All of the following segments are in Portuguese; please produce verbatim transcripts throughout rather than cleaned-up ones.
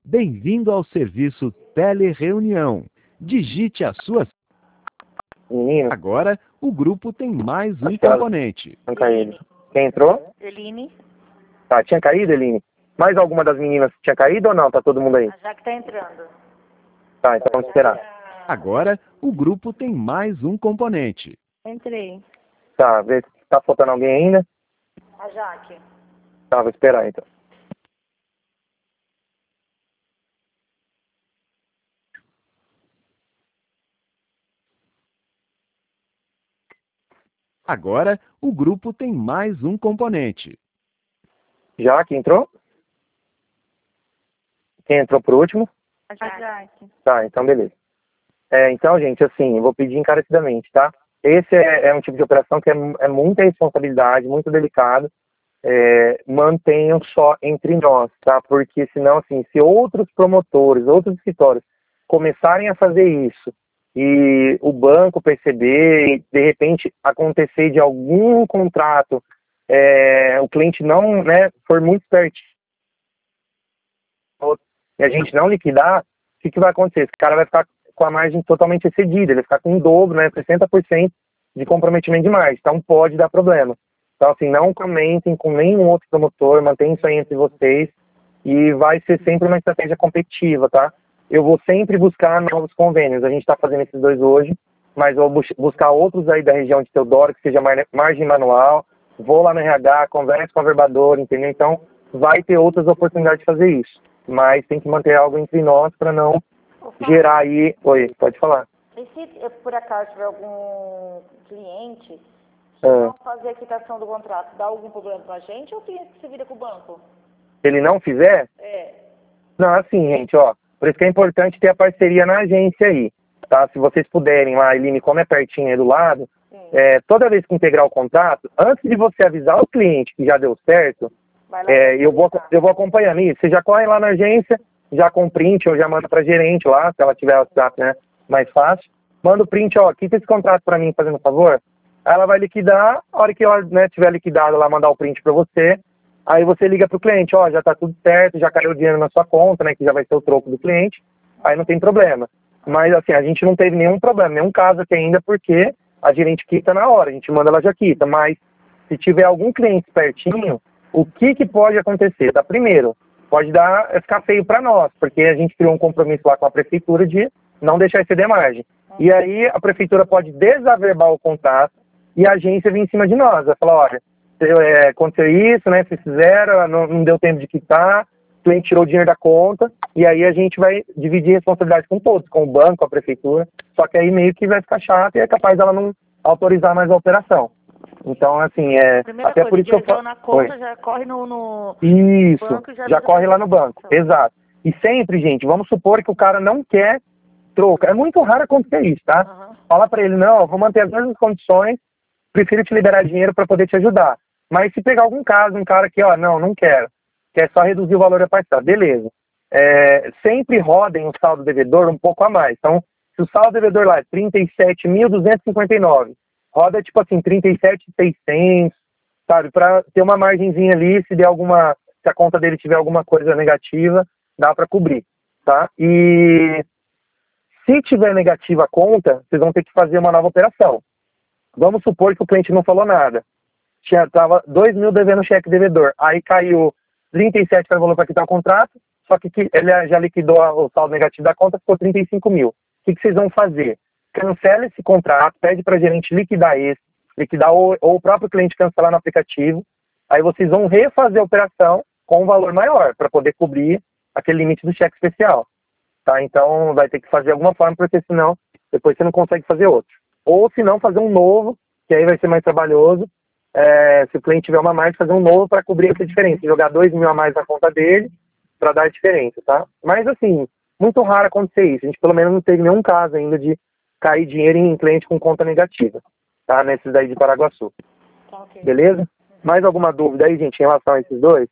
Bem-vindo ao serviço Telereunião. Digite a sua... Menino, Agora, o grupo tem mais um Acho que ela- componente. tinha caído. Quem entrou? Eline, Tá, tinha caído, Eline? Mais alguma das meninas tinha caído ou não? Tá todo mundo aí? a Jaque tá entrando. Tá, então vamos esperar. Agora, o grupo tem mais um componente. Entrei. Tá, vê se tá faltando alguém ainda. A Jaque. Tá, vou esperar então. Agora, o grupo tem mais um componente. Já que entrou? Quem entrou por último? A Jaque. Tá, então beleza. É, então, gente, assim, eu vou pedir encarecidamente, tá? Esse é, é um tipo de operação que é, é muita responsabilidade, muito delicado. É, mantenham só entre nós, tá? Porque senão, assim, se outros promotores, outros escritórios começarem a fazer isso e o banco perceber e, de repente, acontecer de algum contrato, é, o cliente não, né, for muito espertinho e a gente não liquidar, o que, que vai acontecer? Esse cara vai ficar com a margem totalmente excedida, ele vai ficar com um dobro, né, sessenta por cento de comprometimento de margem, então pode dar problema. Então, assim, não comentem com nenhum outro promotor, mantenham isso aí entre vocês e vai ser sempre uma estratégia competitiva, tá? Eu vou sempre buscar novos convênios, a gente está fazendo esses dois hoje, mas eu vou bus- buscar outros aí da região de Teodoro, que seja mar- margem manual, vou lá no R H, converso com a verbadora, entendeu? Então, vai ter outras oportunidades de fazer isso, mas tem que manter algo entre nós para não Ô, Fábio, gerar aí... Oi, pode falar. E se eh, por acaso tiver algum cliente que É. não fazer a quitação do contrato, dá algum problema pra gente ou o cliente que se vira com o banco? Se ele não fizer, É. não, assim, gente, ó, por isso que é importante ter a parceria na agência aí, tá? Se vocês puderem lá, Eline, como é pertinho aí do lado, Sim. é, toda vez que integrar o contrato, antes de você avisar o cliente que já deu certo, Vai lá. é, eu, vou, eu vou acompanhando isso. Você já corre lá na agência, já com print, ou já manda pra gerente lá, se ela tiver o WhatsApp, né, mais fácil. Manda o print, ó, quita esse contrato pra mim, fazendo um favor. Aí ela vai liquidar, a hora que ela, né, tiver liquidado, ela mandar o print pra você. Aí você liga pro cliente, ó, já tá tudo certo, já caiu o dinheiro na sua conta, né, que já vai ser o troco do cliente, aí não tem problema. Mas, assim, a gente não teve nenhum problema, nenhum caso aqui ainda, porque a gerente quita na hora, a gente manda, ela já quita. Mas, se tiver algum cliente espertinho, o que que pode acontecer? Tá, primeiro, pode dar, ficar feio para nós, porque a gente criou um compromisso lá com a prefeitura de não deixar exceder margem. E aí a prefeitura pode desaverbar o contrato e a agência vir em cima de nós, vai falar, olha, é, aconteceu isso, né? Vocês fizeram, não, não deu tempo de quitar, o cliente tirou o dinheiro da conta, e aí a gente vai dividir responsabilidade com todos, com o banco, com a prefeitura, só que aí meio que vai ficar chato e é capaz dela não autorizar mais a operação. Então, assim, é. Primeira Até coisa, por isso que eu entrou falo. na conta, já corre no, no Isso, banco e já já avisa corre pra lá no banco, gente. exato. E sempre, gente, vamos supor que o cara não quer troco. É muito raro acontecer isso, tá? Aham. Fala pra ele, não, eu vou manter as mesmas condições, prefiro te liberar dinheiro para poder te ajudar. Mas se pegar algum caso, um cara que, ó, não, não quero, quer só reduzir o valor da parcela, beleza. É, sempre rodem o saldo devedor um pouco a mais. Então, se o saldo devedor lá é trinta e sete mil duzentos e cinquenta e nove, roda tipo assim, trinta e sete mil e seiscentos, sabe? Para ter uma margenzinha ali, se der alguma, se a conta dele tiver alguma coisa negativa, dá para cobrir, tá? E se tiver negativa a conta, vocês vão ter que fazer uma nova operação. Vamos supor que o cliente não falou nada. Tinha, tava dois mil devendo cheque devedor. Aí caiu trinta e sete para o valor para quitar o contrato, só que ele já liquidou o saldo negativo da conta, ficou trinta e cinco mil. O que, que vocês vão fazer? Cancela esse contrato, pede para a gerente liquidar esse, liquidar ou, ou o próprio cliente cancelar no aplicativo. Aí vocês vão refazer a operação com um valor maior, para poder cobrir aquele limite do cheque especial. Tá? Então vai ter que fazer alguma forma, porque senão depois você não consegue fazer outro. Ou se não, fazer um novo, que aí vai ser mais trabalhoso. É, se o cliente tiver uma mais, fazer um novo para cobrir essa diferença. Jogar dois mil a mais na conta dele para dar a diferença, tá? Mas assim, muito raro acontecer isso. A gente pelo menos não teve nenhum caso ainda de cair dinheiro em cliente com conta negativa, tá? Nesses daí de Paraguaçu. Tá, ok. Beleza? Mais alguma dúvida aí, gente, em relação a esses dois?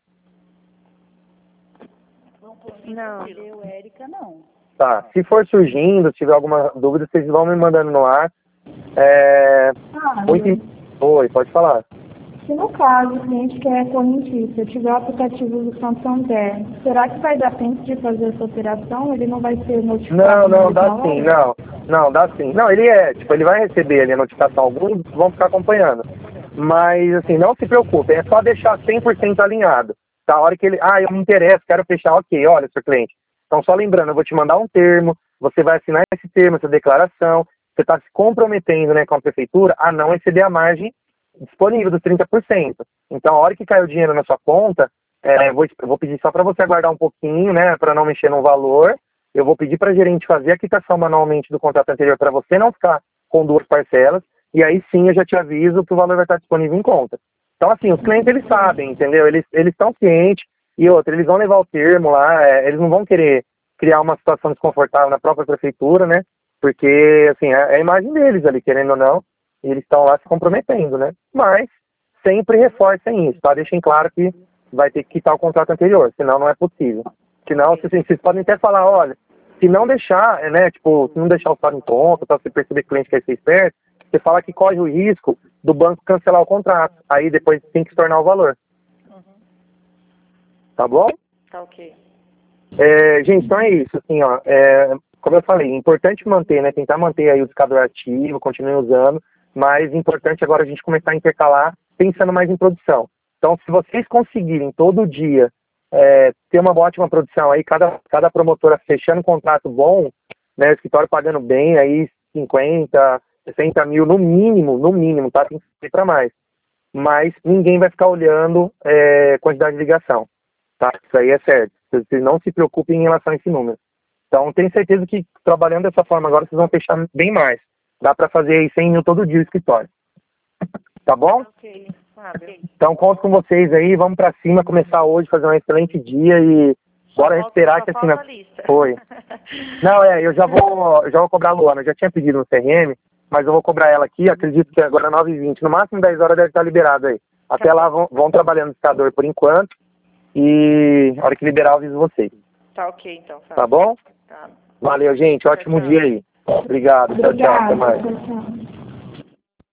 Não. Eu, Érica, não. Tá. Se for surgindo, se tiver alguma dúvida, vocês vão me mandando no ar. É... Ah, Muito... Oi, pode falar. Se no caso o cliente que é correntista tiver o aplicativo do Santander, será que vai dar tempo de fazer essa operação? Ele não vai ser notificado? Não, não, dá sim, não. Não, dá sim. Não, ele é, tipo, ele vai receber ali a notificação, alguns vão ficar acompanhando. Mas, assim, não se preocupe, é só deixar cem por cento alinhado. Tá? A hora que ele, ah, eu me interesso, quero fechar, ok, olha, seu cliente. Então, só lembrando, eu vou te mandar um termo, você vai assinar esse termo, essa declaração, você está se comprometendo, né, com a prefeitura a não exceder a margem disponível dos trinta por cento. Então, a hora que cai o dinheiro na sua conta, é, eu, vou, eu vou pedir só para você aguardar um pouquinho, né, para não mexer no valor. Eu vou pedir para a gerente fazer a quitação manualmente do contrato anterior para você não ficar com duas parcelas, e aí sim eu já te aviso que o valor vai estar disponível em conta. Então, assim, os clientes, eles sabem, entendeu? Eles eles estão cientes, e outra, eles vão levar o termo lá, é, eles não vão querer criar uma situação desconfortável na própria prefeitura, né? Porque, assim, é, é a imagem deles ali, querendo ou não, e eles estão lá se comprometendo, né? Mas sempre reforcem isso, tá? Deixem claro que vai ter que quitar o contrato anterior, senão não é possível. Senão, assim, vocês podem até falar, olha, se não deixar, né, tipo, se não deixar o saldo em conta, para você perceber que o cliente quer ser esperto, você fala que corre o risco do banco cancelar o contrato. Aí depois tem que tornar o valor. Uhum. Tá bom? Tá ok. É, gente, então é isso, assim, ó, é, como eu falei, importante manter, né, tentar manter aí o discador ativo, continue usando, mas importante agora a gente começar a intercalar pensando mais em produção. Então, se vocês conseguirem todo dia é, ter uma ótima produção aí, cada, cada promotora fechando um contrato bom, né, o escritório pagando bem, aí cinquenta, sessenta mil no mínimo, no mínimo, tá? Tem que ser para mais. Mas ninguém vai ficar olhando é, quantidade de ligação, tá? Isso aí é certo. Vocês não se preocupem em relação a esse número. Então, tenho certeza que trabalhando dessa forma agora, vocês vão fechar bem mais. Dá para fazer aí cem mil todo dia o escritório. Tá bom? Ok, sabe. Então, conto com vocês aí, vamos para cima, começar hoje, fazer um excelente dia e bora esperar que assim... Na... Foi. Não, é, eu já vou, eu já vou cobrar a Luana, eu já tinha pedido no C R M, mas eu vou cobrar ela aqui, acredito que agora nove e vinte, no máximo dez horas deve estar liberado aí. Até lá vão, vão trabalhando no escador por enquanto e a hora que liberar eu aviso vocês. Tá ok, então. Sabe. Tá bom? Tá. Valeu, gente, ótimo Tchau, dia aí. Obrigado, tchau, tchau, até mais. Tchau, tchau.